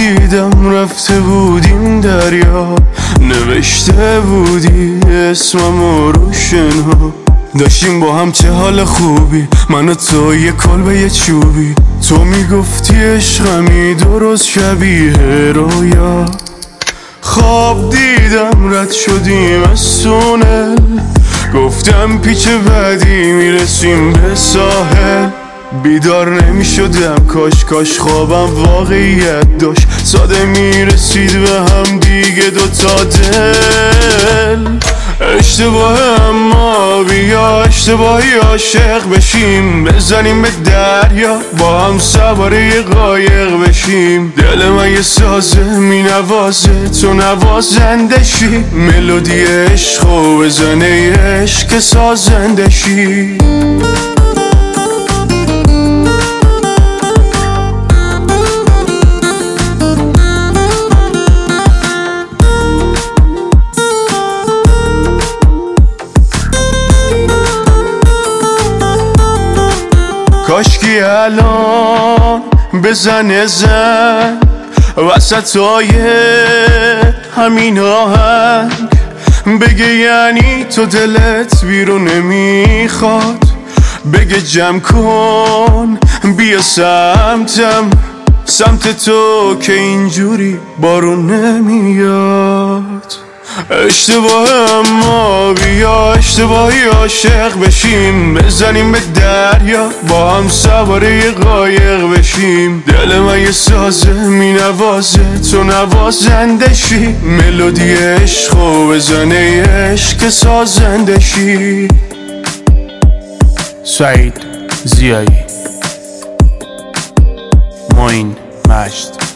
دیدم رفته بودیم دریا، نوشته بودی اسمم رو شنها. داشتیم با هم چه حال خوبی، من و تو یه کلبه یه چوبی. تو میگفتی عشقمی درست شبیه رویا. خواب دیدم رد شدیم از تونل، گفتم پیچ بعدی میرسیم به ساحل. بیدار نمی شدم کاش خوابم واقعیت داشت، ساده میرسید به هم دیگه دوتا دل. اشتباه اما بیا اشتباهی عاشق بشیم، بزنیم به دریا با هم سوار یه قایق بشیم. دل من یه سازه می نوازه تو نوازنده شی، ملودی عشق و بزنه عشق سازنده شی. کاشکی الان بزنه زن وسطای همین آهنگ، بگه یعنی تو دلت بیرون نمیخواد، بگه جمع کن بیا سمتم، سمت تو که اینجوری بارون نمیاد. اشتباه اما بیا اشتباهی عاشق بشیم، بزنیم به دریا با هم سوار یه قایق بشیم. دل من یه سازه می نوازه تو نوازنده شی، ملودی عشق و بزنه عشق سازنده شی. سعید زیایی، معین مجد.